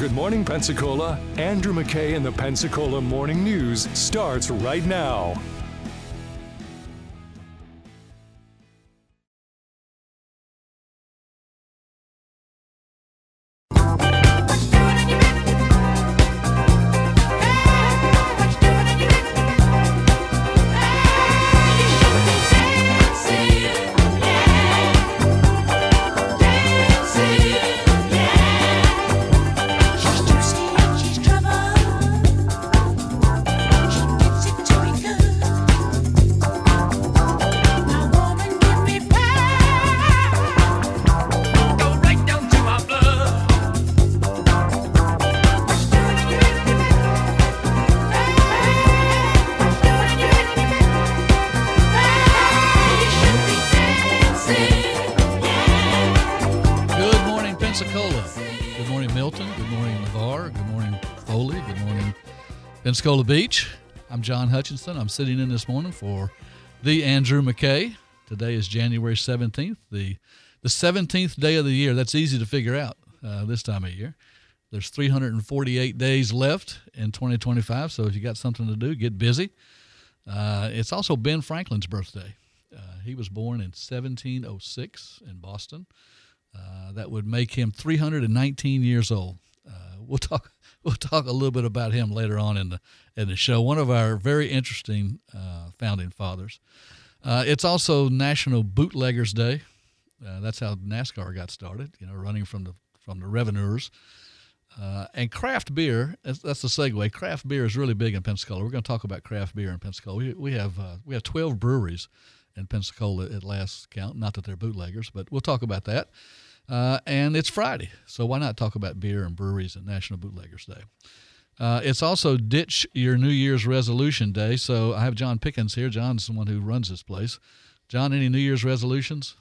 Good Morning Pensacola. Andrew McKay and the Pensacola Morning News starts right now. Pensacola Beach. I'm John Hutchinson. I'm sitting in this morning for the Andrew McKay. Today is January 17th, the 17th day of the year. That's easy to figure out this time of year. There's 348 days left in 2025, so if you got something to do, get busy. It's also Ben Franklin's birthday. He was born in 1706 in Boston. That would make him 319 years old. We'll talk a little bit about him later on in the show. One of our very interesting founding fathers. It's also National Bootleggers Day. That's how NASCAR got started. Running from the revenuers. And craft beer. That's the segue. Craft beer is really big in Pensacola. We're going to talk about craft beer in Pensacola. We have 12 breweries in Pensacola at last count. Not that they're bootleggers, but we'll talk about that. And it's Friday, so why not talk about beer and breweries and National Bootleggers Day? It's also Ditch Your New Year's Resolution Day, so I have John Pickens here. John's the one who runs this place. John, any New Year's resolutions?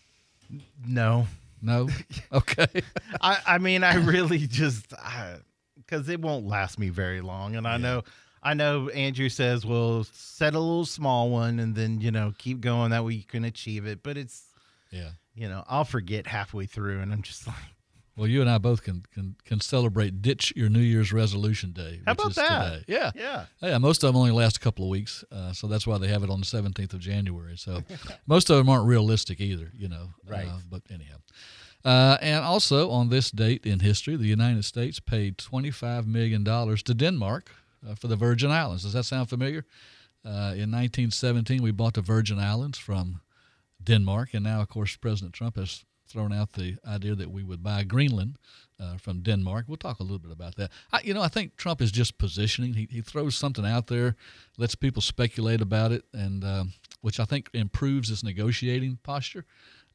No. No? Okay. I mean, I really just because it won't last me very long, and I know Andrew says, well, set a little small one and then, keep going. That way you can achieve it, but it's... Yeah. I'll forget halfway through, and I'm just like... Well, you and I both can celebrate Ditch Your New Year's Resolution Day. How about that? Today. Yeah. Most of them only last a couple of weeks, so that's why they have it on the 17th of January. So most of them aren't realistic either, Right. But anyhow. And also on this date in history, the United States paid $25 million to Denmark for the Virgin Islands. Does that sound familiar? In 1917, we bought the Virgin Islands from Denmark, and now, of course, President Trump has thrown out the idea that we would buy Greenland from Denmark. We'll talk a little bit about that. I think Trump is just positioning. He throws something out there, lets people speculate about it, and which I think improves his negotiating posture.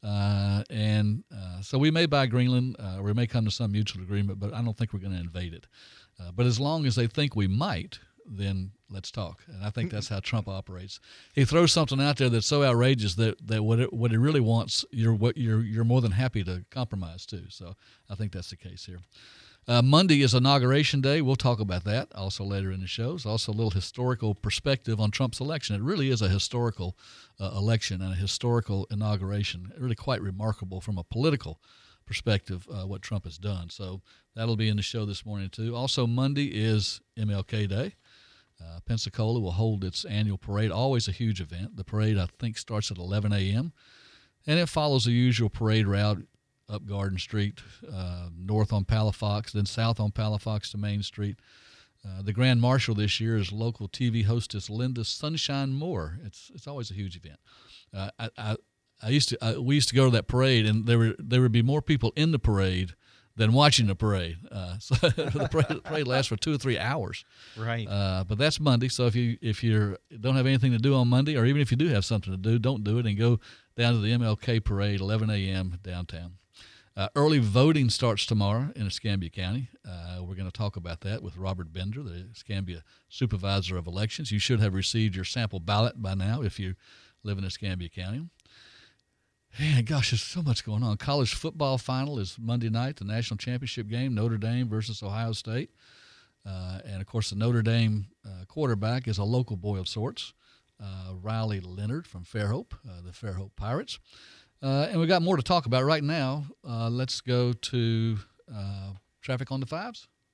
So we may buy Greenland, or we may come to some mutual agreement, but I don't think we're going to invade it. But as long as they think we might, then let's talk. And I think that's how Trump operates. He throws something out there that's so outrageous that what he really wants, you're more than happy to compromise to. So I think that's the case here. Monday is Inauguration Day. We'll talk about that also later in the show. It's also a little historical perspective on Trump's election. It really is a historical election and a historical inauguration. Really quite remarkable from a political perspective what Trump has done. So that'll be in the show this morning too. Also Monday is MLK Day. Pensacola will hold its annual parade, always a huge event. The parade, I think, starts at 11 a.m., and it follows the usual parade route up Garden Street, north on Palafox, then south on Palafox to Main Street. The Grand Marshal this year is local TV hostess Linda Sunshine Moore. It's always a huge event. We used to go to that parade, and there would be more people in the parade than watching the parade. So the parade lasts for 2 or 3 hours. Right. But that's Monday. So if you don't have anything to do on Monday, or even if you do have something to do, don't do it and go down to the MLK parade, 11 a.m. downtown. Early voting starts tomorrow in Escambia County. We're going to talk about that with Robert Bender, the Escambia Supervisor of Elections. You should have received your sample ballot by now if you live in Escambia County. Man, gosh, there's so much going on. College football final is Monday night, the national championship game, Notre Dame versus Ohio State. And, of course, the Notre Dame quarterback is a local boy of sorts, Riley Leonard from Fairhope, the Fairhope Pirates. And we got more to talk about right now. Let's go to traffic on the fives.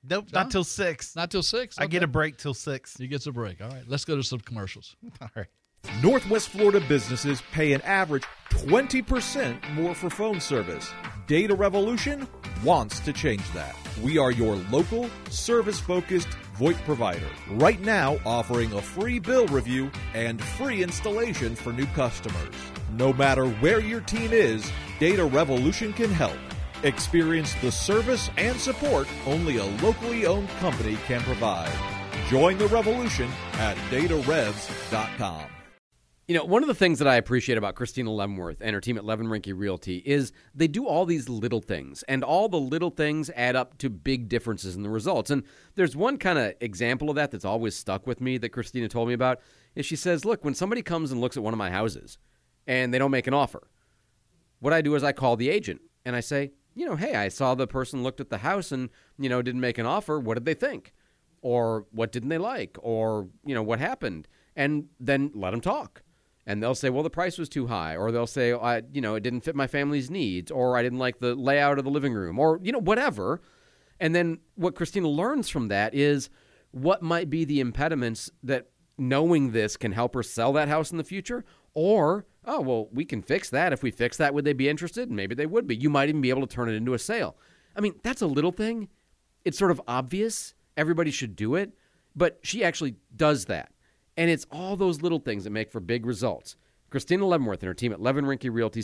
Nope, John? not till 6. Not till 6? I get a break till 6. He gets a break. All right, let's go to some commercials. All right. Northwest Florida businesses pay an average 20% more for phone service. Data Revolution wants to change that. We are your local, service-focused VoIP provider. Right now, offering a free bill review and free installation for new customers. No matter where your team is, Data Revolution can help. Experience the service and support only a locally owned company can provide. Join the revolution at datarevs.com. You know, one of the things that I appreciate about Christina Leavenworth and her team at Levin Rinke Realty is they do all these little things, and all the little things add up to big differences in the results. And there's one kind of example of that that's always stuck with me that Christina told me about, is she says, look, when somebody comes and looks at one of my houses and they don't make an offer, what I do is I call the agent and I say, hey, I saw the person looked at the house and, didn't make an offer. What did they think? Or what didn't they like? Or, what happened? And then let them talk. And they'll say, well, the price was too high. Or they'll say, it didn't fit my family's needs. Or I didn't like the layout of the living room. Or, whatever. And then what Christina learns from that is what might be the impediments that knowing this can help her sell that house in the future. Or, oh, well, we can fix that. If we fix that, would they be interested? Maybe they would be. You might even be able to turn it into a sale. I mean, that's a little thing. It's sort of obvious. Everybody should do it. But she actually does that. And it's all those little things that make for big results. Christina Leavenworth and her team at Levin Rinke Realty,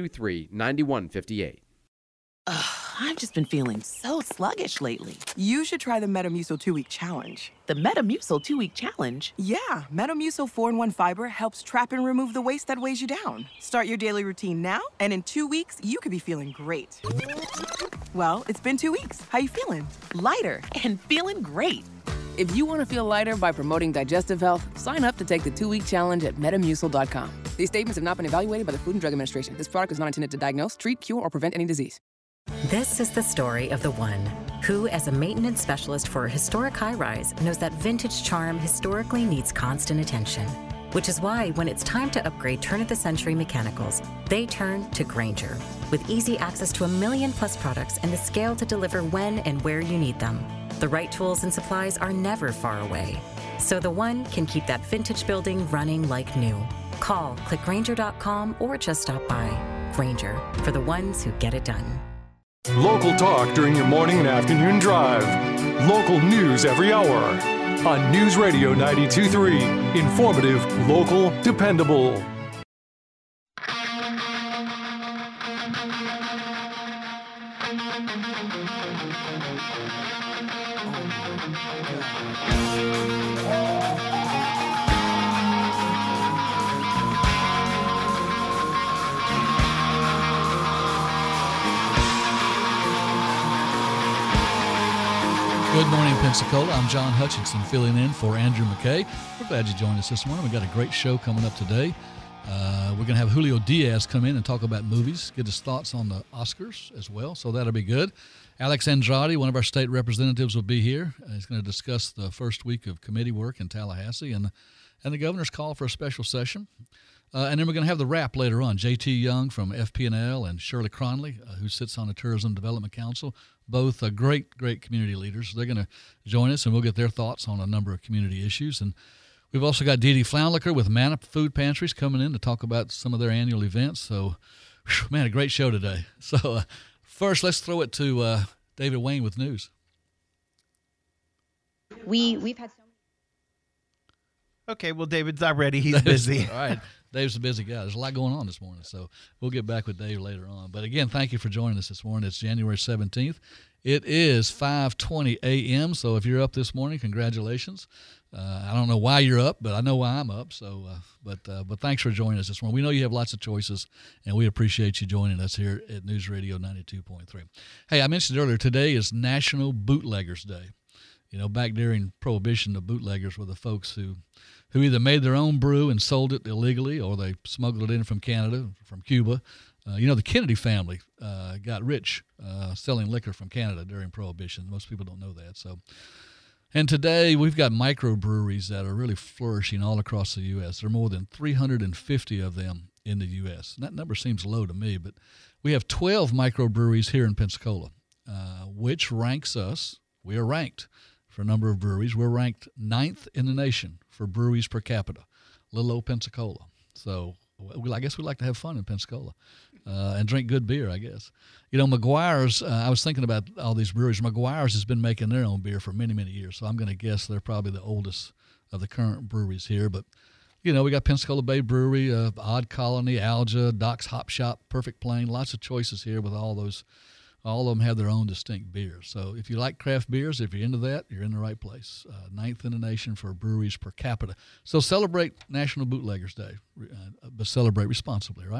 723-9158. I've just been feeling so sluggish lately. You should try the Metamucil 2-Week Challenge. The Metamucil 2-Week Challenge? Yeah, Metamucil 4-in-1 Fiber helps trap and remove the waste that weighs you down. Start your daily routine now, and in 2 weeks, you could be feeling great. Well, it's been 2 weeks. How you feeling? Lighter and feeling great. If you want to feel lighter by promoting digestive health, sign up to take the 2-week challenge at Metamucil.com. These statements have not been evaluated by the Food and Drug Administration. This product is not intended to diagnose, treat, cure, or prevent any disease. This is the story of the one who, as a maintenance specialist for a historic high-rise, knows that vintage charm historically needs constant attention. Which is why, when it's time to upgrade turn-of-the-century mechanicals, they turn to Grainger. With easy access to 1 million-plus products and the scale to deliver when and where you need them. The right tools and supplies are never far away. So the one can keep that vintage building running like new. Call, click Grainger.com, or just stop by. Grainger, for the ones who get it done. Local talk during your morning and afternoon drive. Local news every hour. On News Radio 92.3. Informative, local, dependable. Good morning, Pensacola. I'm John Hutchinson, filling in for Andrew McKay. We're glad you joined us this morning. We've got a great show coming up today. We're going to have Julio Diaz come in and talk about movies, get his thoughts on the Oscars as well, so that'll be good. Alex Andrade, one of our state representatives, will be here. He's going to discuss the first week of committee work in Tallahassee and the governor's call for a special session. And then we're going to have the wrap later on. J.T. Young from FP&L and Shirley Cronley, who sits on the Tourism Development Council, both great community leaders. They're going to join us, and we'll get their thoughts on a number of community issues. And we've also got Dee Dee Floundlicker with Manna Food Pantries coming in to talk about some of their annual events. So, man, a great show today. So first, let's throw it to David Wayne with news. We've had so many. Okay, well, David's not ready. He's busy. All right. Dave's a busy guy. There's a lot going on this morning, so we'll get back with Dave later on. But again, thank you for joining us this morning. It's January 17th. It is 5:20 a.m., so if you're up this morning, congratulations. I don't know why you're up, but I know why I'm up. So, but thanks for joining us this morning. We know you have lots of choices, and we appreciate you joining us here at News Radio 92.3. Hey, I mentioned earlier, today is National Bootleggers Day. You know, back during Prohibition, the bootleggers were the folks who either made their own brew and sold it illegally, or they smuggled it in from Canada, from Cuba. The Kennedy family got rich selling liquor from Canada during Prohibition. Most people don't know that. And today we've got microbreweries that are really flourishing all across the U.S. There are more than 350 of them in the U.S. And that number seems low to me, but we have 12 microbreweries here in Pensacola, which ranks us we are ranked for a number of breweries. We're ranked 9th in the nation for breweries per capita, little old Pensacola. So I guess we like to have fun in Pensacola and drink good beer, I guess. You know, McGuire's, I was thinking about all these breweries. McGuire's has been making their own beer for many, many years. So I'm going to guess they're probably the oldest of the current breweries here. But, you know, we got Pensacola Bay Brewery, Odd Colony, Alja, Doc's Hop Shop, Perfect Plain. Lots of choices here with all those. All of them have their own distinct beers. So if you like craft beers, if you're into that, you're in the right place. 9th in the nation for breweries per capita. So celebrate National Bootleggers Day, but celebrate responsibly, right?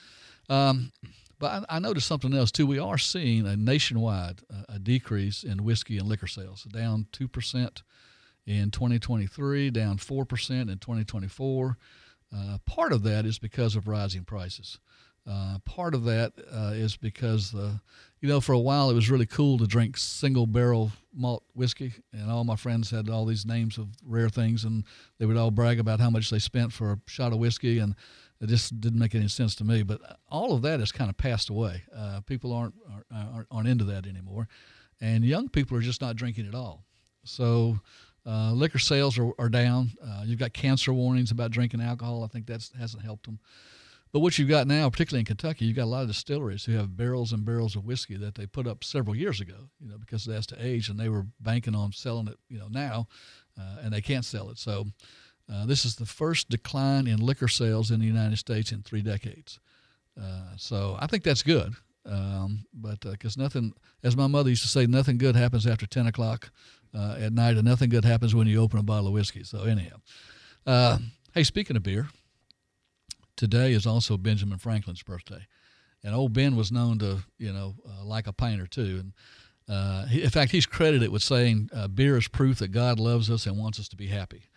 But I noticed something else, too. We are seeing a nationwide a decrease in whiskey and liquor sales, down 2% in 2023, down 4% in 2024. Part of that is because of rising prices. Part of that is because, you know, for a while it was really cool to drink single barrel malt whiskey, and all my friends had all these names of rare things, and they would all brag about how much they spent for a shot of whiskey, and it just didn't make any sense to me. But all of that has kind of passed away. People aren't into that anymore, and young people are just not drinking at all. So liquor sales are down. You've got cancer warnings about drinking alcohol. I think that hasn't helped them. But what you've got now, particularly in Kentucky, you've got a lot of distilleries who have barrels and barrels of whiskey that they put up several years ago, you know, because it has to age, and they were banking on selling it, you know, now, and they can't sell it. So this is the first decline in liquor sales in the United States in 3 decades. So I think that's good, but because nothing, as my mother used to say, nothing good happens after 10 o'clock at night, and nothing good happens when you open a bottle of whiskey. So anyhow, hey, speaking of beer, today is also Benjamin Franklin's birthday, and old Ben was known to, you know, like a pint or two. And in fact, he's credited with saying, "Beer is proof that God loves us and wants us to be happy."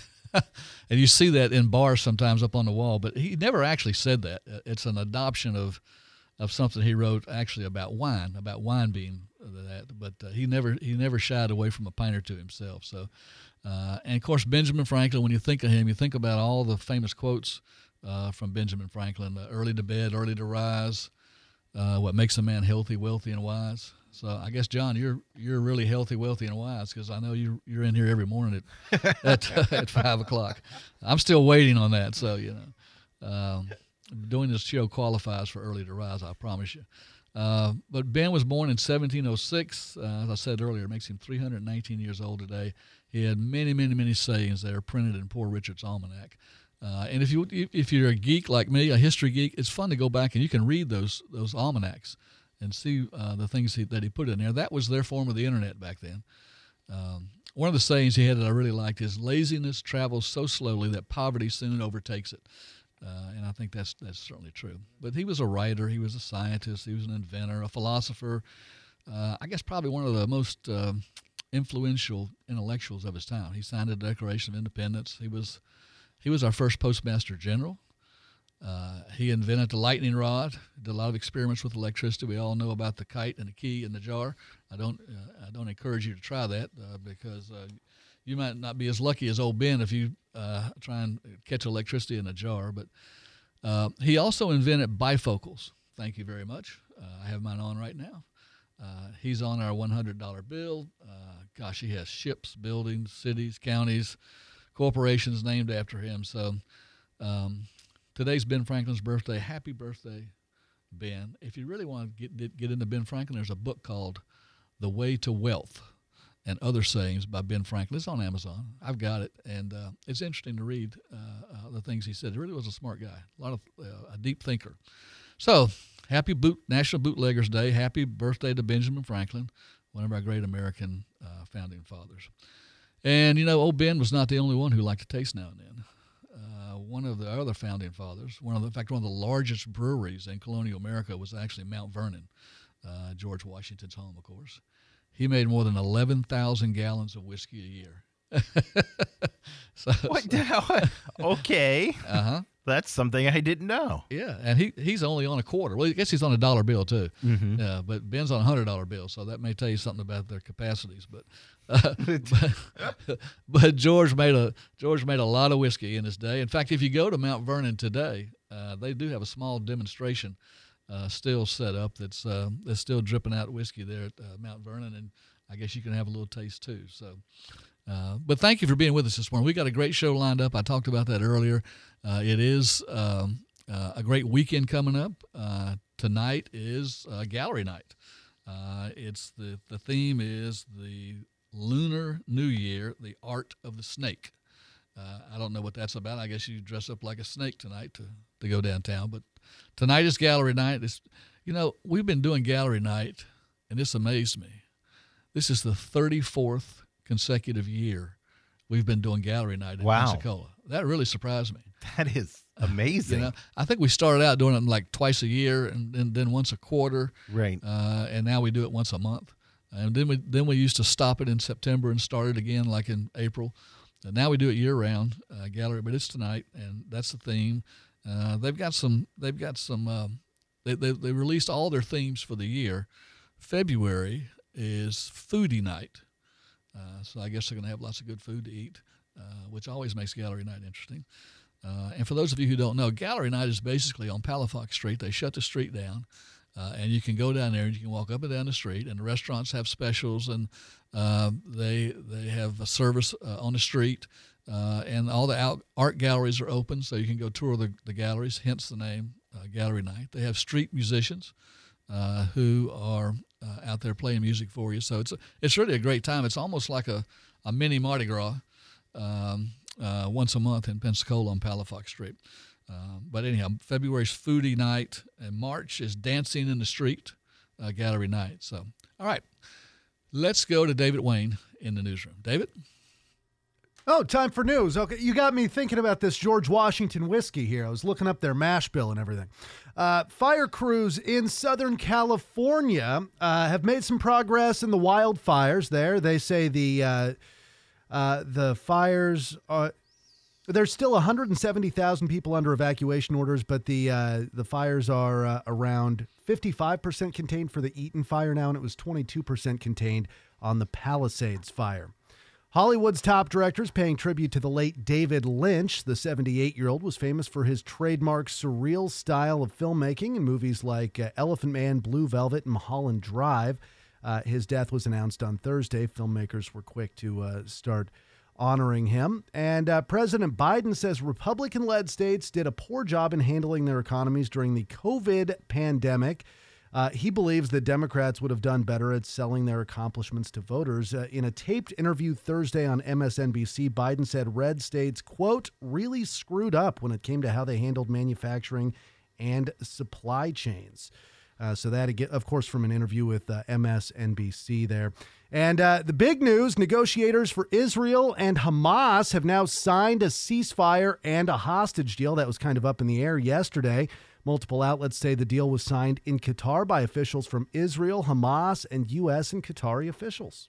And you see that in bars sometimes up on the wall, but he never actually said that. It's an adoption of something he wrote actually about wine being that. But he never shied away from a pint or two himself. So, and of course, Benjamin Franklin. When you think of him, you think about all the famous quotes from Benjamin Franklin: "Early to bed, early to rise. What makes a man healthy, wealthy, and wise." So I guess, John, you're really healthy, wealthy, and wise, because I know you're in here every morning at 5 o'clock. I'm still waiting on that, so you know, doing this show qualifies for early to rise, I promise you. But Ben was born in 1706. As I said earlier, it makes him 319 years old today. He had many, many, many sayings that are printed in Poor Richard's Almanac. And if you're a geek like me, a history geek, it's fun to go back and you can read those almanacs and see the things that he put in there. That was their form of the internet back then. One of the sayings he had that I really liked is, "Laziness travels so slowly that poverty soon overtakes it." And I think that's certainly true. But he was a writer, he was a scientist, he was an inventor, a philosopher. I guess probably one of the most influential intellectuals of his time. He signed the Declaration of Independence. He was our first Postmaster General. He invented the lightning rod. Did a lot of experiments with electricity. We all know about the kite and the key and the jar. I don't encourage you to try that because you might not be as lucky as old Ben if you try and catch electricity in a jar. But he also invented bifocals. Thank you very much. I have mine on right now. He's on our $100 bill. Gosh, he has ships, buildings, cities, counties, corporations named after him. So today's Ben Franklin's birthday. Happy birthday, Ben. If you really want to get into Ben Franklin, there's a book called The Way to Wealth and Other Sayings by Ben Franklin. It's on Amazon. I've got it, and it's interesting to read the things he said. He really was a smart guy, a deep thinker. So happy National Bootleggers Day. Happy birthday to Benjamin Franklin, one of our great American founding fathers. And, you know, old Ben was not the only one who liked to taste now and then. One of the other founding fathers, one of the largest breweries in colonial America was actually Mount Vernon, George Washington's home, of course. He made more than 11,000 gallons of whiskey a year. What the hell? Okay. Uh-huh. That's something I didn't know. Yeah, and he's only on a quarter. Well, I guess he's on a $1 bill, too. Mm-hmm. But Ben's on a $100 bill, so that may tell you something about their capacities. But but George made a lot of whiskey in his day. In fact, if you go to Mount Vernon today, they do have a small demonstration still set up that's still dripping out whiskey there at Mount Vernon. And I guess you can have a little taste too. So, but thank you for being with us this morning. We got a great show lined up. I talked about that earlier. It is a great weekend coming up. Tonight is gallery night. It's the theme is the Lunar New Year, the Art of the Snake. I don't know what that's about. I guess you dress up like a snake tonight to go downtown. But tonight is gallery night. We've been doing gallery night, and this amazed me. This is the 34th consecutive year we've been doing gallery night in Pensacola. That really surprised me. That is amazing. I think we started out doing it like twice a year and then once a quarter. Right. And now we do it once a month. And then we used to stop it in September and start it again like in April. And now we do it year round, gallery, but it's tonight, and that's the theme. They released all their themes for the year. February is foodie night. So I guess they're going to have lots of good food to eat, which always makes gallery night interesting. And for those of you who don't know, gallery night is basically on Palafox Street. They shut the street down, and you can go down there and you can walk up and down the street, and the restaurants have specials, and they have a service on the street, and all the art galleries are open, so you can go tour the galleries, hence the name Gallery Night. They have street musicians who are out there playing music for you, so it's really a great time. It's almost like a mini Mardi Gras once a month in Pensacola on Palafox Street. But anyhow, February's foodie night, and March is dancing in the street gallery night. So, all right, let's go to David Wayne in the newsroom. David? Oh, time for news. Okay, you got me thinking about this George Washington whiskey here. I was looking up their mash bill and everything. Fire crews in Southern California have made some progress in the wildfires there. They say the fires are... There's still 170,000 people under evacuation orders, but the fires are around 55% contained for the Eaton fire now, and it was 22% contained on the Palisades fire. Hollywood's top directors paying tribute to the late David Lynch. The 78-year-old was famous for his trademark surreal style of filmmaking in movies like Elephant Man, Blue Velvet, and Mulholland Drive. His death was announced on Thursday. Filmmakers were quick to start honoring him. And President Biden says Republican-led states did a poor job in handling their economies during the COVID pandemic. He believes that Democrats would have done better at selling their accomplishments to voters. In a taped interview Thursday on MSNBC, Biden said red states, quote, really screwed up when it came to how they handled manufacturing and supply chains. So that, again, of course, from an interview with MSNBC there. And the big news, negotiators for Israel and Hamas have now signed a ceasefire and a hostage deal that was kind of up in the air yesterday. Multiple outlets say the deal was signed in Qatar by officials from Israel, Hamas, and U.S. and Qatari officials.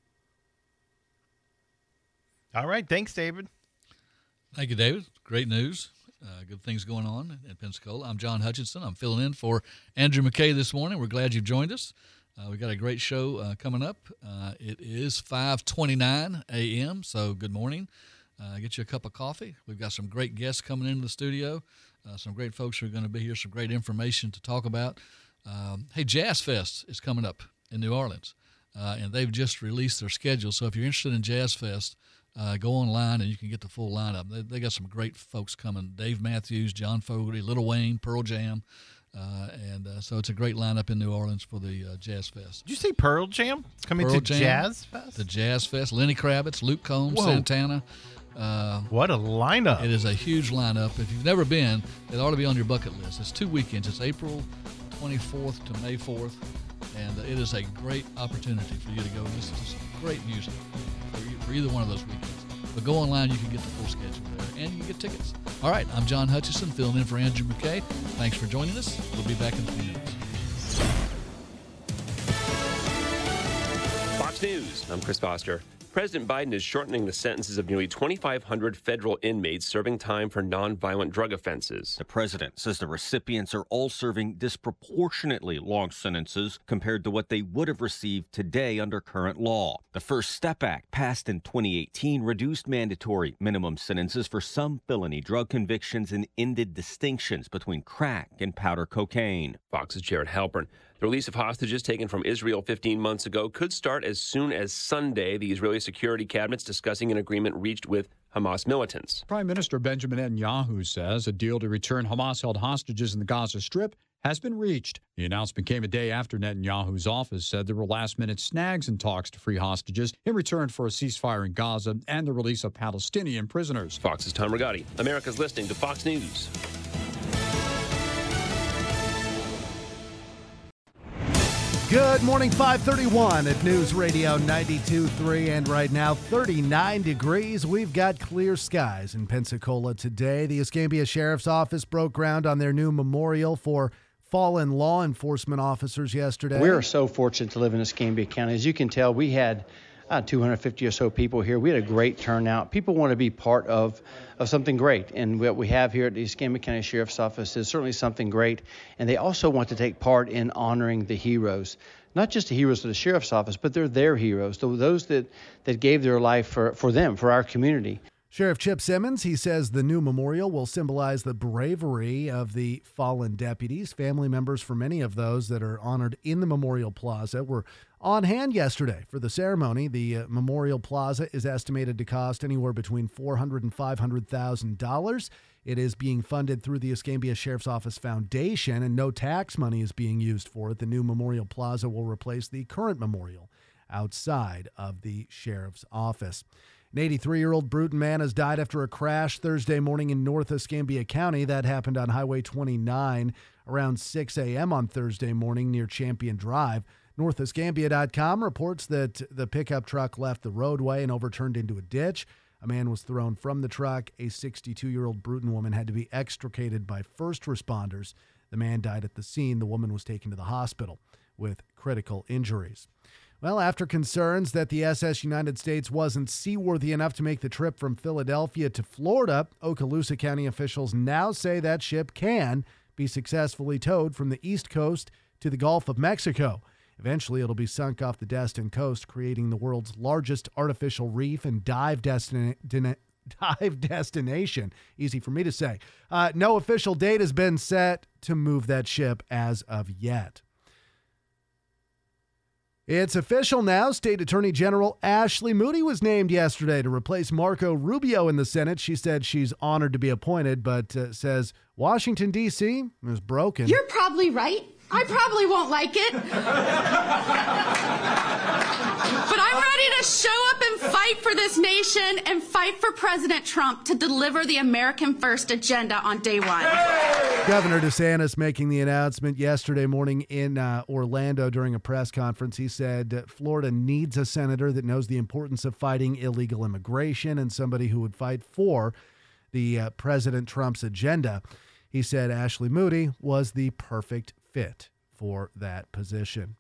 All right. Thanks, David. Thank you, David. Great news. Good things going on in Pensacola. I'm John Hutchinson. I'm filling in for Andrew McKay this morning. We're glad you've joined us. We've got a great show coming up. It is 5:29 a.m., so good morning. Get you a cup of coffee. We've got some great guests coming into the studio, some great folks who are going to be here, some great information to talk about. Hey, Jazz Fest is coming up in New Orleans, and they've just released their schedule. So if you're interested in Jazz Fest, go online and you can get the full lineup. They got some great folks coming: Dave Matthews, John Fogerty, Lil Wayne, Pearl Jam. So it's a great lineup in New Orleans for the Jazz Fest. Did you say Pearl Jam? It's coming Pearl to Jam, Jazz Fest? The Jazz Fest. Lenny Kravitz, Luke Combs, Whoa. Santana. What a lineup. It is a huge lineup. If you've never been, it ought to be on your bucket list. It's 2 weekends. It's April 24th to May 4th. And it is a great opportunity for you to go listen to some great music for either one of those weekends. But go online, you can get the full schedule there, and you can get tickets. All right, I'm John Hutchison, filling in for Andrew McKay. Thanks for joining us. We'll be back in a few minutes. Fox News, I'm Chris Foster. President Biden is shortening the sentences of nearly 2,500 federal inmates serving time for nonviolent drug offenses. The president says the recipients are all serving disproportionately long sentences compared to what they would have received today under current law. The First Step Act, passed in 2018, reduced mandatory minimum sentences for some felony drug convictions and ended distinctions between crack and powder cocaine. Fox's Jared Halpern. The release of hostages taken from Israel 15 months ago could start as soon as Sunday. The Israeli Security Cabinet's discussing an agreement reached with Hamas militants. Prime Minister Benjamin Netanyahu says a deal to return Hamas-held hostages in the Gaza Strip has been reached. The announcement came a day after Netanyahu's office said there were last-minute snags in talks to free hostages in return for a ceasefire in Gaza and the release of Palestinian prisoners. Fox's Tom Rigotti. America's listening to Fox News. Good morning, 531 at News Radio 92.3, and right now 39 degrees. We've got clear skies in Pensacola today. The Escambia Sheriff's Office broke ground on their new memorial for fallen law enforcement officers yesterday. We are so fortunate to live in Escambia County. As you can tell, we had 250 or so people here. We had a great turnout. People want to be part of something great. And what we have here at the Escambia County Sheriff's Office is certainly something great. And they also want to take part in honoring the heroes, not just the heroes of the Sheriff's Office, but they're their heroes, those that gave their life for them, for our community. Sheriff Chip Simmons, he says the new memorial will symbolize the bravery of the fallen deputies. Family members for many of those that are honored in the Memorial Plaza were on hand yesterday for the ceremony. The Memorial Plaza is estimated to cost anywhere between $400,000 and $500,000. It is being funded through the Escambia Sheriff's Office Foundation, and no tax money is being used for it. The new Memorial Plaza will replace the current memorial outside of the Sheriff's Office. An 83-year-old Bruton man has died after a crash Thursday morning in North Escambia County. That happened on Highway 29 around 6 a.m. on Thursday morning near Champion Drive. NorthEscambia.com reports that the pickup truck left the roadway and overturned into a ditch. A man was thrown from the truck. A 62-year-old Bruton woman had to be extricated by first responders. The man died at the scene. The woman was taken to the hospital with critical injuries. Well, after concerns that the SS United States wasn't seaworthy enough to make the trip from Philadelphia to Florida, Okaloosa County officials now say that ship can be successfully towed from the East Coast to the Gulf of Mexico. Eventually, it'll be sunk off the Destin coast, creating the world's largest artificial reef and dive destination. Easy for me to say. No official date has been set to move that ship as of yet. It's official now. State Attorney General Ashley Moody was named yesterday to replace Marco Rubio in the Senate. She said she's honored to be appointed, but says Washington, D.C. is broken. You're probably right. I probably won't like it. But I'm ready to show up and fight for this nation and fight for President Trump to deliver the American First agenda on day one. Governor DeSantis making the announcement yesterday morning in Orlando during a press conference. He said Florida needs a senator that knows the importance of fighting illegal immigration and somebody who would fight for the President Trump's agenda. He said Ashley Moody was the perfect fit for that position.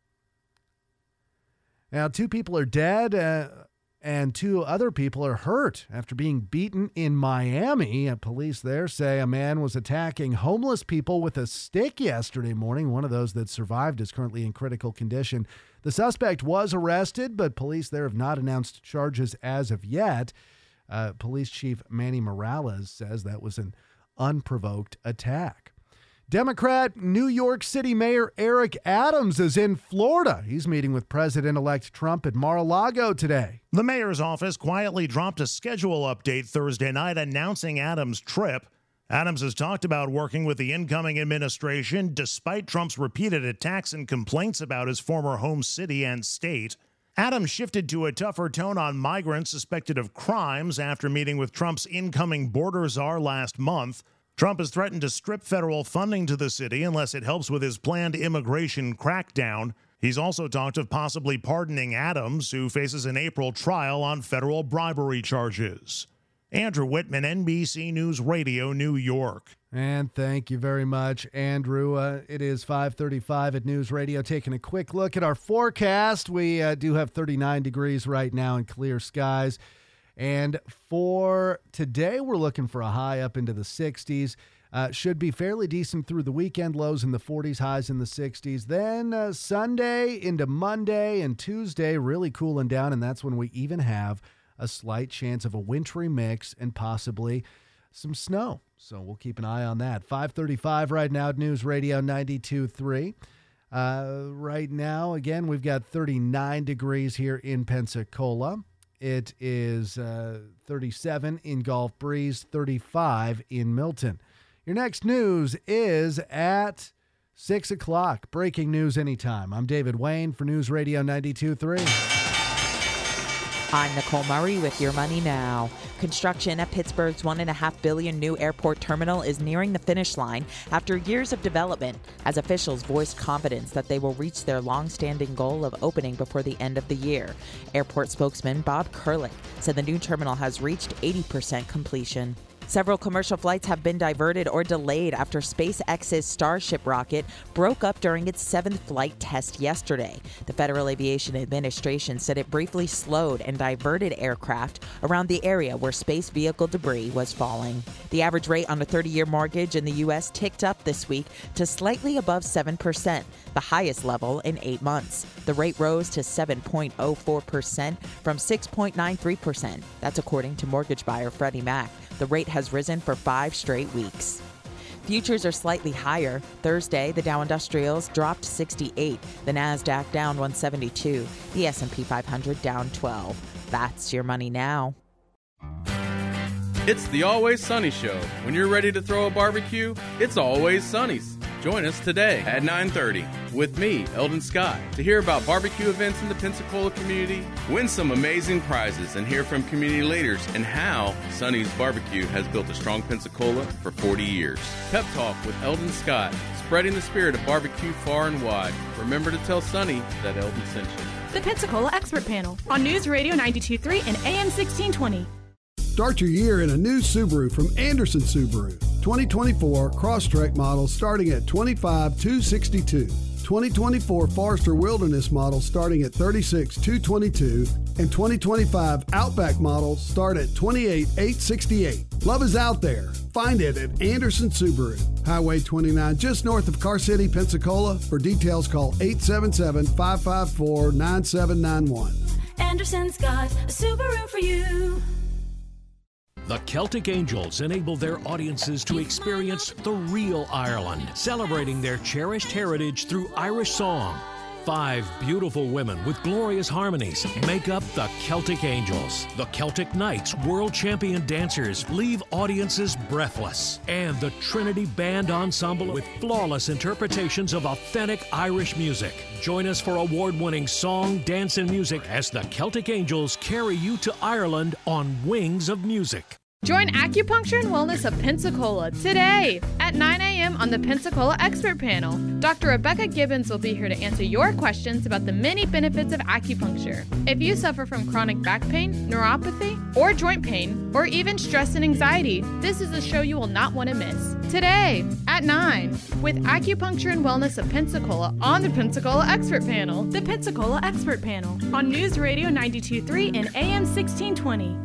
Now, 2 people are dead and 2 other people are hurt after being beaten in Miami. Police there say a man was attacking homeless people with a stick yesterday morning. One of those that survived is currently in critical condition. The suspect was arrested, but police there have not announced charges as of yet. Police Chief Manny Morales says that was an unprovoked attack. Democrat New York City Mayor Eric Adams is in Florida. He's meeting with President-elect Trump at Mar-a-Lago today. The mayor's office quietly dropped a schedule update Thursday night announcing Adams' trip. Adams has talked about working with the incoming administration despite Trump's repeated attacks and complaints about his former home city and state. Adams shifted to a tougher tone on migrants suspected of crimes after meeting with Trump's incoming border czar last month. Trump has threatened to strip federal funding to the city unless it helps with his planned immigration crackdown. He's also talked of possibly pardoning Adams, who faces an April trial on federal bribery charges. Andrew Whitman, NBC News Radio, New York. And thank you very much, Andrew. It is 5:35 at News Radio. Taking a quick look at our forecast. We do have 39 degrees right now and clear skies. And for today, we're looking for a high up into the 60s. Should be fairly decent through the weekend. Lows in the 40s, highs in the 60s. Then Sunday into Monday and Tuesday, really cooling down. And that's when we even have a slight chance of a wintry mix and possibly some snow. So we'll keep an eye on that. 5:35 right now at News Radio 92.3. Right now, again, we've got 39 degrees here in Pensacola. It is 37 in Gulf Breeze, 35 in Milton. Your next news is at 6 o'clock. Breaking news anytime. I'm David Wayne for News Radio 92.3. I'm Nicole Murray with Your Money Now. Construction at Pittsburgh's $1.5 billion new airport terminal is nearing the finish line after years of development, as officials voiced confidence that they will reach their long-standing goal of opening before the end of the year. Airport spokesman Bob Kurlick said the new terminal has reached 80% completion. Several commercial flights have been diverted or delayed after SpaceX's Starship rocket broke up during its 7th flight test yesterday. The Federal Aviation Administration said it briefly slowed and diverted aircraft around the area where space vehicle debris was falling. The average rate on a 30-year mortgage in the U.S. ticked up this week to slightly above 7%, the highest level in 8 months. The rate rose to 7.04% from 6.93%. That's according to mortgage buyer Freddie Mac. The rate has risen for 5 straight weeks. Futures are slightly higher. Thursday, the Dow Industrials dropped 68, the Nasdaq down 172, the S&P 500 down 12. That's Your Money Now. It's the Always Sunny Show. When you're ready to throw a barbecue, it's Always Sunny's. Join us today at 9:30 with me, Eldon Scott, to hear about barbecue events in the Pensacola community, win some amazing prizes, and hear from community leaders and how Sunny's Barbecue has built a strong Pensacola for 40 years. Pep Talk with Eldon Scott, spreading the spirit of barbecue far and wide. Remember to tell Sunny that Eldon sent you. The Pensacola Expert Panel on News Radio 92.3 and AM 1620. Start your year in a new Subaru from Anderson Subaru. 2024 Crosstrek models starting at $25,262. 2024 Forester Wilderness models starting at $36,222. And 2025 Outback models start at $28,868. Love is out there. Find it at Anderson Subaru. Highway 29 just north of Car City, Pensacola. For details, call 877-554-9791. Anderson's got a Subaru for you. The Celtic Angels enable their audiences to experience the real Ireland, celebrating their cherished heritage through Irish song. 5 beautiful women with glorious harmonies make up the Celtic Angels. The Celtic Knights world champion dancers leave audiences breathless. And the Trinity Band Ensemble with flawless interpretations of authentic Irish music. Join us for award-winning song, dance, and music as the Celtic Angels carry you to Ireland on Wings of Music. Join Acupuncture and Wellness of Pensacola today at 9 a.m. on the Pensacola Expert Panel. Dr. Rebecca Gibbons will be here to answer your questions about the many benefits of acupuncture. If you suffer from chronic back pain, neuropathy, or joint pain, or even stress and anxiety, this is a show you will not want to miss. Today at 9 with Acupuncture and Wellness of Pensacola on the Pensacola Expert Panel. The Pensacola Expert Panel on News Radio 92.3 and AM 1620.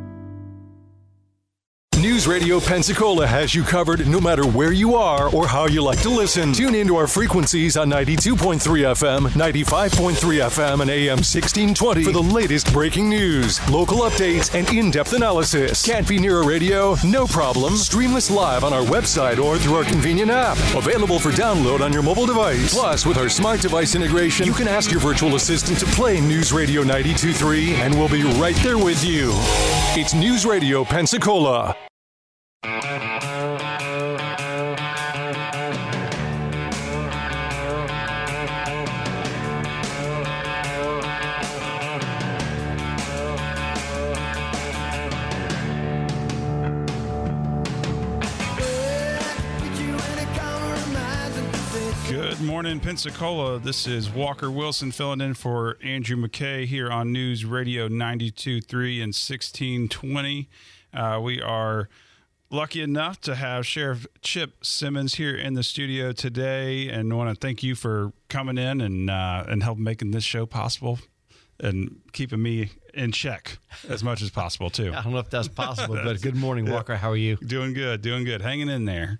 News Radio Pensacola has you covered no matter where you are or how you like to listen. Tune into our frequencies on 92.3 FM, 95.3 FM, and AM 1620 for the latest breaking news, local updates, and in-depth analysis. Can't be near a radio? No problem. Stream us live on our website or through our convenient app. Available for download on your mobile device. Plus, with our smart device integration, you can ask your virtual assistant to play News Radio 92.3, and we'll be right there with you. It's News Radio Pensacola. Good morning, Pensacola. This is Walker Wilson filling in for Andrew McKay here on News Radio 92.3 and 1620. We are lucky enough to have Sheriff Chip Simmons here in the studio today, and want to thank you for coming in and helping making this show possible and keeping me in check as much as possible too. I don't know if that's possible, but good morning, Walker. How are you? Doing good. Hanging in there.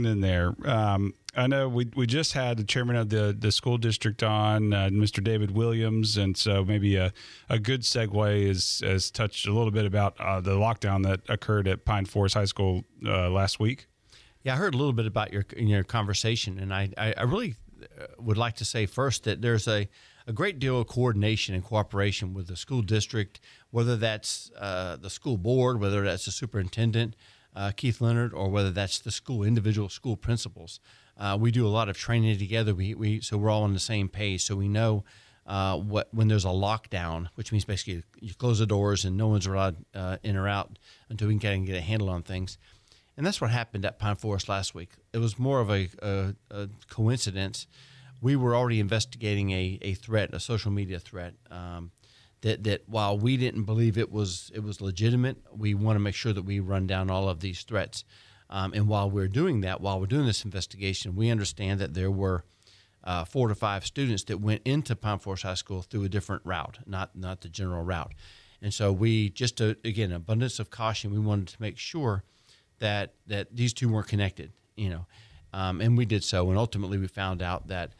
I know we just had the chairman of the school district on, Mr. David Williams, and so maybe a good segue is touched a little bit about the lockdown that occurred at Pine Forest High School last week. Yeah, I heard a little bit about your conversation, and I really would like to say first that there's a great deal of coordination and cooperation with the school district, whether that's the school board, whether that's the superintendent, Keith Leonard, or whether that's the individual school principals. We do a lot of training together. So we're all on the same page. So we know when there's a lockdown, which means basically you close the doors and no one's allowed in or out until we can get a handle on things. And that's what happened at Pine Forest last week. It was more of a coincidence. We were already investigating a threat, a social media threat, that while we didn't believe it was legitimate, we want to make sure that we run down all of these threats. And while we're doing this investigation, we understand that there were 4 to 5 students that went into Pine Forest High School through a different route, not the general route. And so we just, again, abundance of caution, we wanted to make sure that these two weren't connected, and we did so. And ultimately we found out that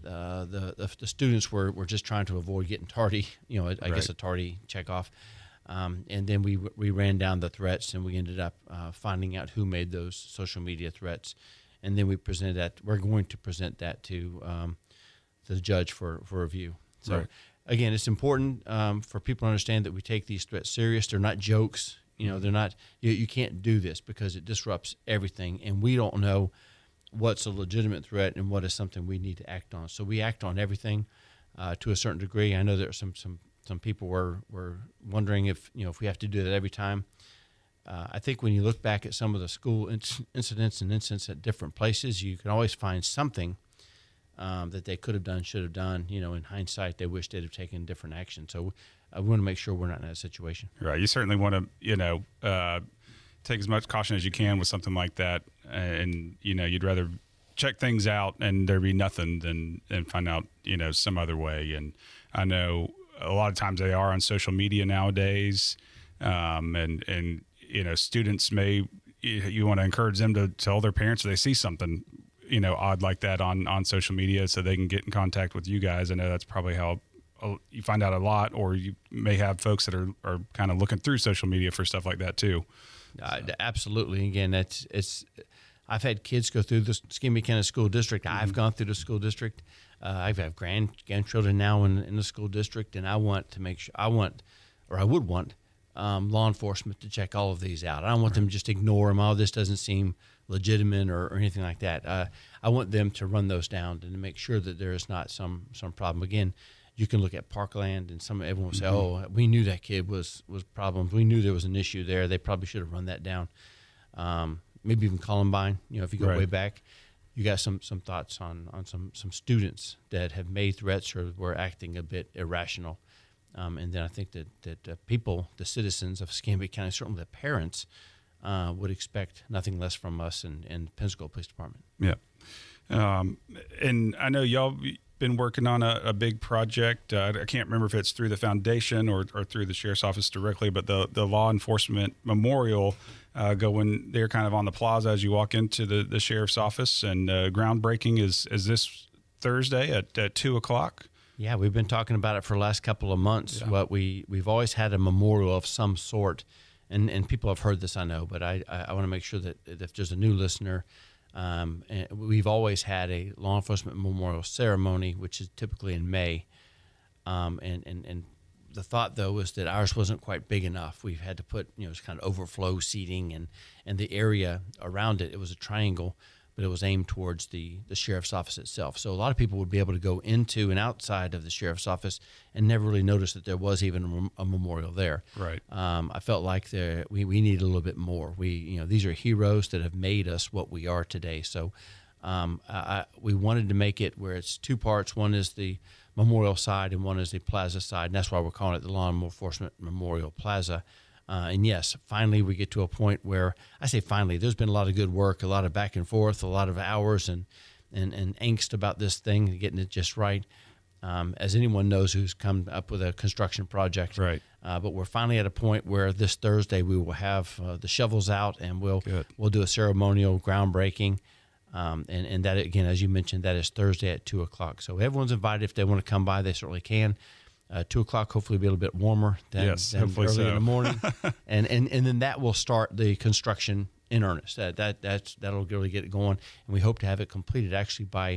the students were just trying to avoid getting tardy, I guess a tardy checkoff. And then we ran down the threats, and we ended up finding out who made those social media threats. And then we're going to present that to the judge for review. So again, it's important for people to understand that we take these threats serious. They're not jokes. They're not, you can't do this because it disrupts everything. And we don't know what's a legitimate threat and what is something we need to act on. So we act on everything to a certain degree. I know there are some people were wondering if we have to do that every time. I think when you look back at some of the school incidents at different places, you can always find something that they could have done, should have done. In hindsight, they wish they'd have taken different action. So I want to make sure we're not in that situation. Right. You certainly want to, take as much caution as you can with something like that. And, you'd rather check things out and there be nothing than find out, some other way. And I know a lot of times they are on social media nowadays. And students you want to encourage them to tell their parents if they see something, odd like that on social media so they can get in contact with you guys. I know that's probably how you find out a lot, or you may have folks that are kind of looking through social media for stuff like that too. Absolutely. Again, I've had kids go through the Escambia County School District. I've gone through the school district. I have grandchildren now in the school district, and I want to make sure I would want law enforcement to check all of these out. I don't want them to just ignore them. Oh, this doesn't seem legitimate or anything like that. I want them to run those down and to make sure that there is not some problem. Again, you can look at Parkland, and everyone will say, "Oh, we knew that kid was problems. We knew there was an issue there. They probably should have run that down." Maybe even Columbine. If you go way back, you got some thoughts on some students that have made threats or were acting a bit irrational. And then I think that people, the citizens of Escambia County, certainly the parents, would expect nothing less from us and Pensacola Police Department. Yeah. And I know y'all been working on a big project. I can't remember if it's through the foundation or through the sheriff's office directly, but the law enforcement memorial going there kind of on the plaza as you walk into the sheriff's office, and groundbreaking is this Thursday at 2:00. Yeah, we've been talking about it for the last couple of months. Yeah. But we've always had a memorial of some sort, and people have heard this, I know, but I want to make sure that if there's a new listener, we've always had a law enforcement memorial ceremony, which is typically in May, and the thought though was that ours wasn't quite big enough. We've had to put it's kind of overflow seating, and the area around it was a triangle, but it was aimed towards the sheriff's office itself. So a lot of people would be able to go into and outside of the sheriff's office and never really notice that there was even a memorial there. Right. I felt like we needed a little bit more. These are heroes that have made us what we are today. So we wanted to make it where it's two parts. One is the memorial side and one is the plaza side, and that's why we're calling it the Law Enforcement Memorial Plaza. And yes, finally we get to a point where, I say finally, there's been a lot of good work, a lot of back and forth, a lot of hours and angst about this thing, getting it just right. As anyone knows who's come up with a construction project. Right. But we're finally at a point where this Thursday we will have the shovels out, and we'll do a ceremonial groundbreaking. And that, again, as you mentioned, that is Thursday at 2:00. So everyone's invited. If they want to come by, they certainly can. 2:00, hopefully be a little bit warmer than early in the morning. and then that will start the construction in earnest. That'll really get it going. And we hope to have it completed actually by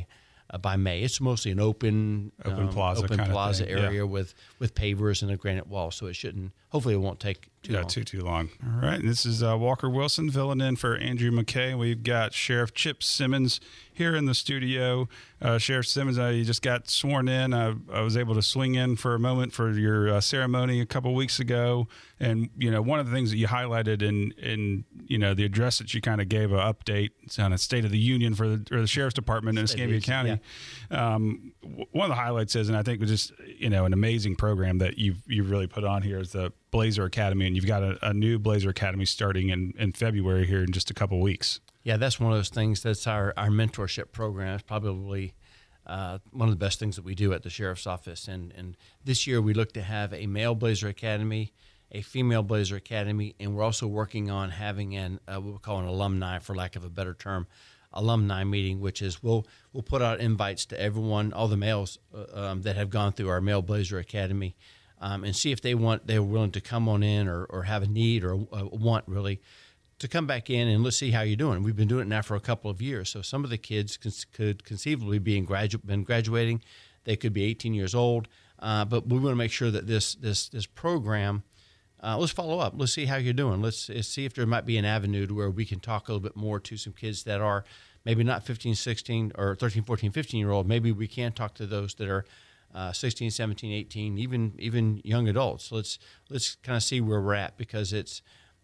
by May. It's mostly an open plaza kind of plaza thing, area with pavers and a granite wall, so it shouldn't. Hopefully, it won't take too long. Too long. All right, and this is Walker Wilson filling in for Andrew McKay. We've got Sheriff Chip Simmons here in the studio. Sheriff Simmons, you just got sworn in. I was able to swing in for a moment for your ceremony a couple weeks ago, and one of the things that you highlighted in the address that you kind of gave an update on a State of the Union for the Sheriff's Department in Escambia County. Yeah. One of the highlights is, and I think it was just an amazing program that you've really put on here, is the Blazer Academy, and you've got a new Blazer Academy starting in February here in just a couple weeks. Yeah, that's one of those things. That's our mentorship program. It's probably one of the best things that we do at the Sheriff's Office. And this year we look to have a male Blazer Academy, a female Blazer Academy, and we're also working on having what we call an alumni, for lack of a better term, alumni meeting, which is we'll put out invites to everyone, all the males that have gone through our male Blazer Academy, and see if they're willing to come on in or have a need or a want really to come back in, and let's see how you're doing. We've been doing it now for a couple of years, so some of the kids could conceivably been graduating. They could be 18 years old, but we want to make sure that this program. Let's follow up. Let's see how you're doing. Let's see if there might be an avenue to where we can talk a little bit more to some kids that are maybe not 15, 16, or 13, 14, 15-year-old. Maybe we can talk to those that are 16, 17, 18, even young adults. So let's kind of see where we're at, because it's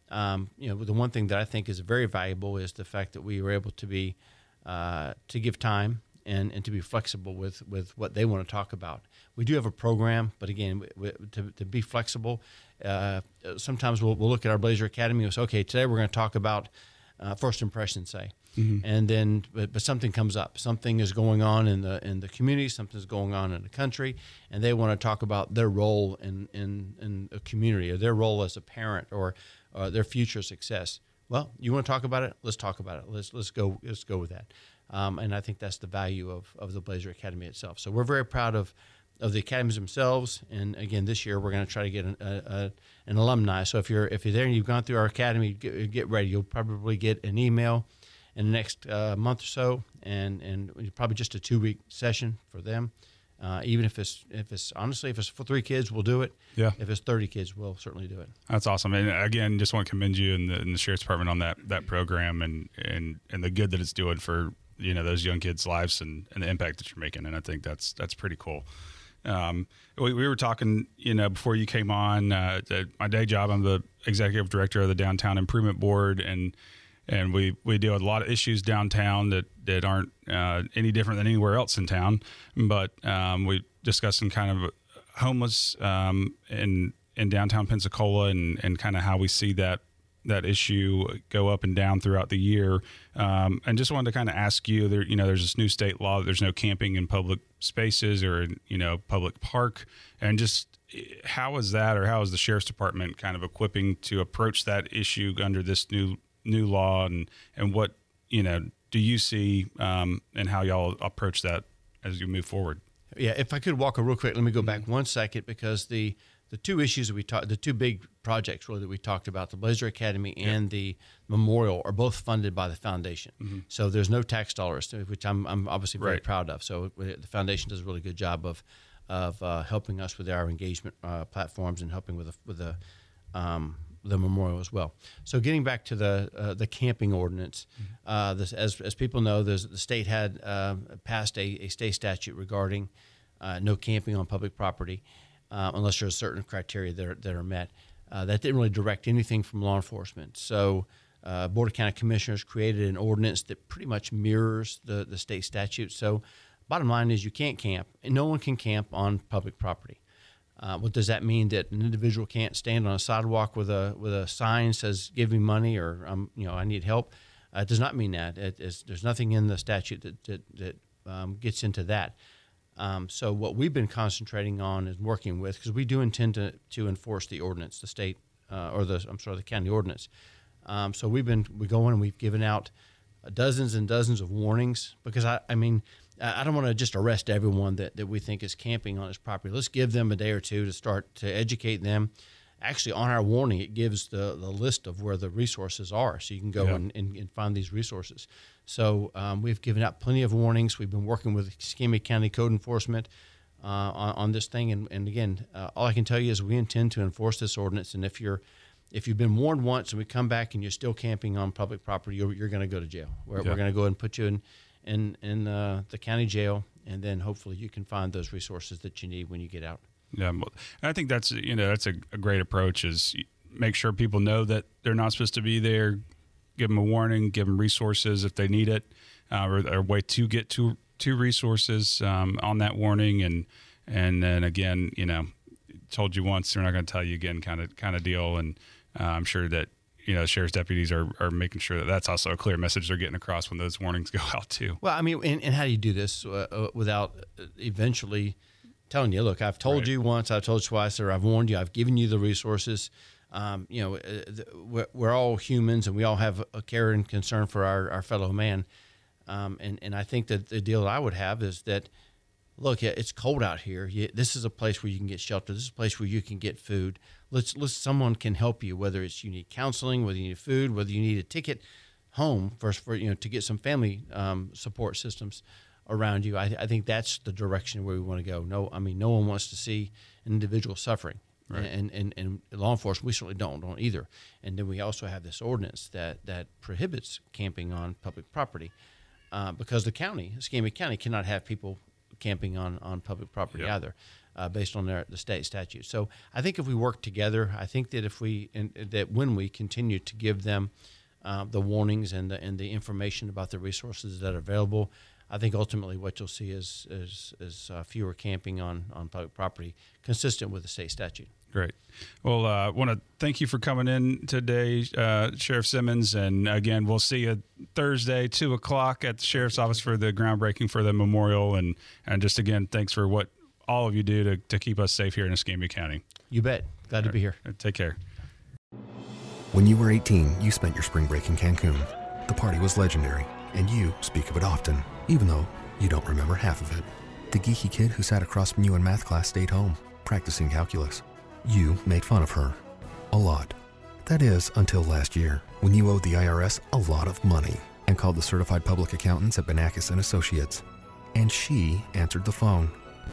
the one thing that I think is very valuable is the fact that we were able to be to give time and to be flexible with what they want to talk about. We do have a program, but again, to be flexible, sometimes we'll look at our Blazer Academy and say, okay, today we're going to talk about first impressions, say. Mm-hmm. And then, but something comes up. Something is going on in the community. Something's going on in the country, and they want to talk about their role in a community, or their role as a parent, or their future success. Well, you want to talk about it? Let's talk about it. Let's go with that. And I think that's the value of the Blazer Academy itself. So we're very proud of the academies themselves. And again, this year we're going to try to get an alumni. So if you're there and you've gone through our academy, get ready. You'll probably get an email in the next month or so, and probably just a 2-week session for them. Even if it's honestly, if it's for 3 kids, we'll do it. Yeah. If it's 30 kids, we'll certainly do it. That's awesome. And again, just want to commend you and the Sheriff's Department on that program and the good that it's doing for those young kids' lives and the impact that you're making. And I think that's pretty cool. We were talking, before you came on. My day job, I'm the executive director of the Downtown Improvement Board, and we deal with a lot of issues downtown that aren't any different than anywhere else in town. But we discussed some kind of homeless in downtown Pensacola and kind of how we see that issue go up and down throughout the year. And just wanted to kind of ask you, there's this new state law that there's no camping in public spaces or public park, and just how is that, or how is the Sheriff's Department kind of equipping to approach that issue under this new law, and what do you see and how y'all approach that as you move forward? Yeah, if I could walk real quick, let me go back 1 second, because the two issues that the two big projects really that we talked about, the Blazer Academy and the memorial, are both funded by the foundation. Mm-hmm. So there's no tax dollars, which I'm obviously very proud of. So the foundation does a really good job of helping us with our engagement platforms and helping with the memorial as well. So getting back to the camping ordinance, as people know, the state had passed a state statute regarding no camping on public property unless there's certain criteria that are met. That didn't really direct anything from law enforcement. So Board of County Commissioners created an ordinance that pretty much mirrors the state statute. So bottom line is you can't camp, and no one can camp on public property. What does that mean? That an individual can't stand on a sidewalk with a sign says "Give me money" or I need help? It does not mean that. There's nothing in the statute that gets into that. So what we've been concentrating on is working with, because we do intend to enforce the ordinance, the state the county ordinance. So we go in and we've given out dozens and dozens of warnings, because I don't want to just arrest everyone that we think is camping on his property. Let's give them a day or two to start to educate them, actually on our warning, it gives the list of where the resources are, so you can go and find these resources. So we've given out plenty of warnings. We've been working with Escambia County Code Enforcement on this thing, and again, all I can tell you is we intend to enforce this ordinance. And if you've been warned once and we come back and you're still camping on public property, you're going to go to jail. We're going to go ahead and put you in the county jail, and then hopefully you can find those resources that you need when you get out. Yeah, I think that's a great approach. Is make sure people know that they're not supposed to be there. Give them a warning. Give them resources if they need it, or a way to get to resources on that warning. And then again, told you once, they're not going to tell you again, kind of deal. And I'm sure that sheriff's deputies are making sure that that's also a clear message they're getting across when those warnings go out too. Well, I mean, and how do you do this without eventually telling you, look, I've told you once, I've told you twice, or I've warned you, I've given you the resources. We're all humans, and we all have a care and concern for our fellow man. And I think that the deal that I would have is that, look, it's cold out here. This is a place where you can get shelter. This is a place where you can get food. Someone can help you, whether it's you need counseling, whether you need food, whether you need a ticket home for to get some family support systems around you. I think that's the direction where we want to go. No one wants to see an individual suffering. Right. And law enforcement, we certainly don't either. And then we also have this ordinance that prohibits camping on public property because the county, Escambia County, cannot have people camping on public property either, based on the state statute. So I think if we work together, I think that when we continue to give them the warnings and the information about the resources that are available, I think ultimately what you'll see is fewer camping on public property, consistent with the state statute. Great. Well, I want to thank you for coming in today, Sheriff Simmons. And again, we'll see you Thursday, 2:00 at the Sheriff's Office for the groundbreaking for the memorial. And just again, thanks for what all of you do to keep us safe here in Escambia County. You bet. Glad to be here. Take care. When you were 18, you spent your spring break in Cancun. The party was legendary, and you speak of it often, even though you don't remember half of it. The geeky kid who sat across from you in math class stayed home, practicing calculus. You made fun of her. A lot. That is, until last year, when you owed the IRS a lot of money and called the certified public accountants at Banakis & Associates. And she answered the phone.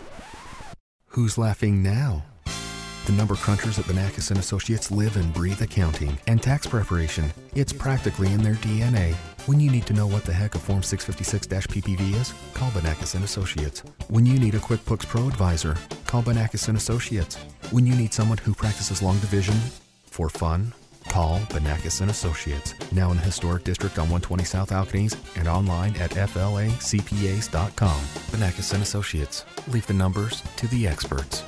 Who's laughing now? The number crunchers at Banakis & Associates live and breathe accounting and tax preparation. It's practically in their DNA. When you need to know what the heck a Form 656-PPV is, call Banakis & Associates. When you need a QuickBooks Pro advisor, call Banakis & Associates. When you need someone who practices long division for fun, call Banakis & Associates. Now in the Historic District on 120 South Alcanese and online at flacpas.com. Banakis & Associates. Leave the numbers to the experts.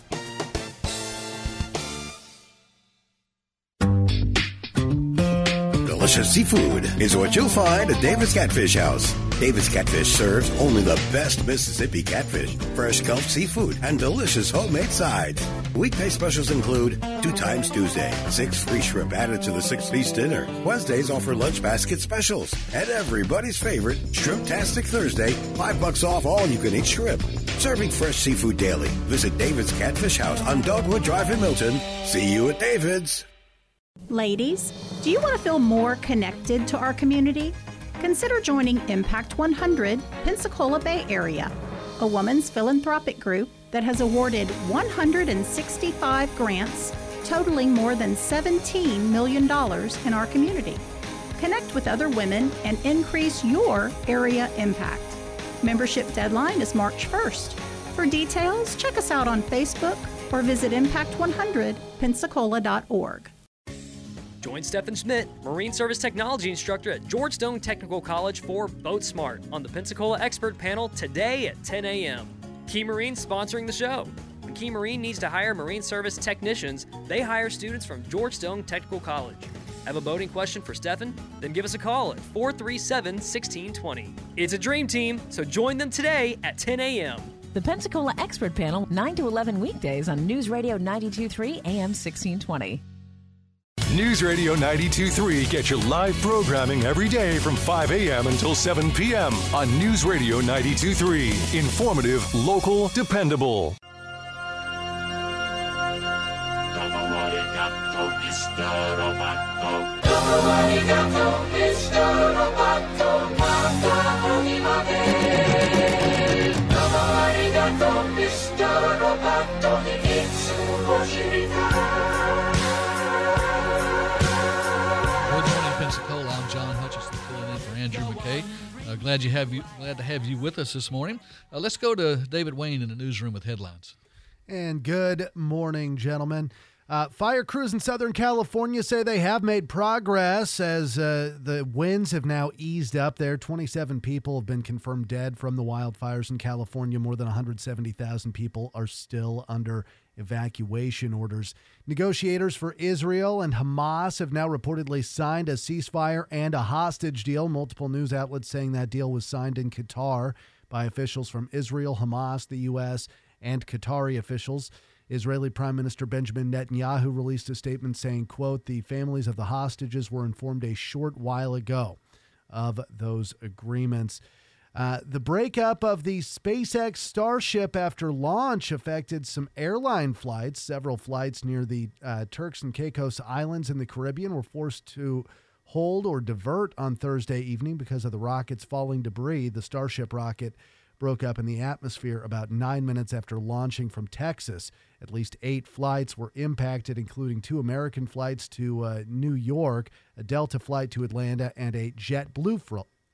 Delicious seafood is what you'll find at David's Catfish House. David's Catfish serves only the best Mississippi catfish, fresh gulf seafood, and delicious homemade sides. Weekday specials include 2 times Tuesday, 6 free shrimp added to the 6-piece dinner. Wednesdays offer lunch basket specials. And everybody's favorite, Shrimptastic Thursday, $5 off all you-can-eat shrimp. Serving fresh seafood daily. Visit David's Catfish House on Dogwood Drive in Milton. See you at David's. Ladies, do you want to feel more connected to our community? Consider joining Impact 100 Pensacola Bay Area, a women's philanthropic group that has awarded 165 grants totaling more than $17 million in our community. Connect with other women and increase your area impact. Membership deadline is March 1st. For details, check us out on Facebook or visit impact100pensacola.org. Join Stephen Schmidt, Marine Service Technology Instructor at Georgetown Technical College for Boat Smart on the Pensacola Expert Panel today at 10 a.m. Key Marine's sponsoring the show. When Key Marine needs to hire Marine Service technicians, they hire students from Georgetown Technical College. Have a boating question for Stephen? Then give us a call at 437-1620. It's a dream team, so join them today at 10 a.m. The Pensacola Expert Panel, 9 to 11 weekdays on News Radio 92.3 AM 1620. News Radio 92.3 gets your live programming every day from 5 a.m. until 7 p.m. on News Radio 92.3. Informative, local, dependable. Pensacola. I'm John Hutchison filling in for Andrew McKay. Glad to have you with us this morning. Let's go to David Wayne in the newsroom with headlines. And good morning, gentlemen. Fire crews in Southern California say they have made progress as the winds have now eased up there. 27 people have been confirmed dead from the wildfires in California. More than 170,000 people are still under evacuation orders. Negotiators for Israel and Hamas have now reportedly signed a ceasefire and a hostage deal. Multiple news outlets saying that deal was signed in Qatar by officials from Israel, Hamas, the U.S., and Qatari officials. Israeli Prime Minister Benjamin Netanyahu released a statement saying, quote, "The families of the hostages were informed a short while ago of those agreements." The breakup of the SpaceX Starship after launch affected some airline flights. Several flights near the Turks and Caicos Islands in the Caribbean were forced to hold or divert on Thursday evening because of the rocket's falling debris. The Starship rocket broke up in the atmosphere about 9 minutes after launching from Texas. At least 8 flights were impacted, including 2 American flights to New York, a Delta flight to Atlanta, and a JetBlue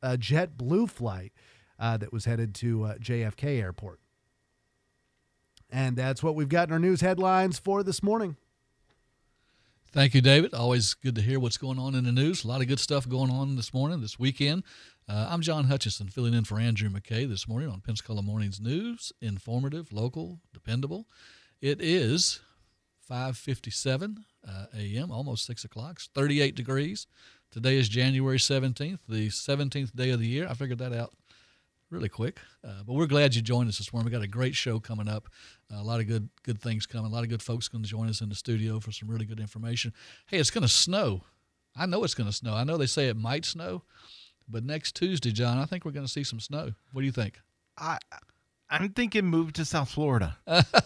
flight that was headed to JFK Airport. And that's what we've got in our news headlines for this morning. Thank you, David. Always good to hear what's going on in the news. A lot of good stuff going on this morning, this weekend. I'm John Hutchison, filling in for Andrew McKay this morning on Pensacola Morning's News. Informative, local, dependable. It is 5:57 a.m., almost 6 o'clock. It's 38 degrees. Today is January 17th, the 17th day of the year. I figured that out really quick. But we're glad you joined us this morning. We got a great show coming up. A lot of good things coming. A lot of good folks going to join us in the studio for some really good information. Hey, it's going to snow. I know it's going to snow. I know they say it might snow, but next Tuesday, John, I think we're going to see some snow. What do you think? I'm thinking move to South Florida.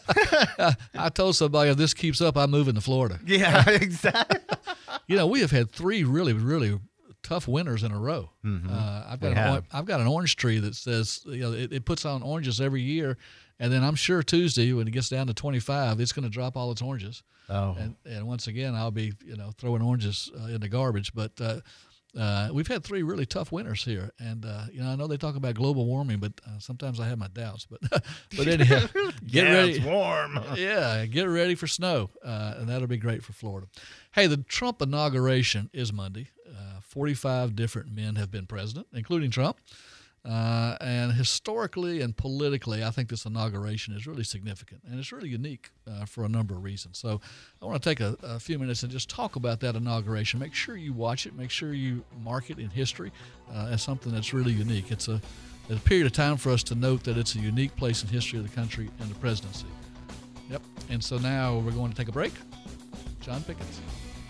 I told somebody if this keeps up, I'm moving to Florida. Yeah, exactly. You know, we have had 3 really, really tough winters in a row. Mm-hmm. I've got an orange tree that says, you know, it puts on oranges every year, and then I'm sure Tuesday when it gets down to 25, it's going to drop all its oranges. Oh, and once again, I'll be throwing oranges in the garbage. But we've had 3 really tough winters here, and I know they talk about global warming, but sometimes I have my doubts. But anyhow, get ready. It's warm. Yeah, get ready for snow, and that'll be great for Florida. Hey, the Trump inauguration is Monday. 45 different men have been president, including Trump. And historically and politically, I think this inauguration is really significant, and it's really unique for a number of reasons. So I want to take a few minutes and just talk about that inauguration. Make sure you watch it. Make sure you mark it in history as something that's really unique. It's a period of time for us to note that it's a unique place in history of the country and the presidency. Yep. And so now we're going to take a break. John Pickens.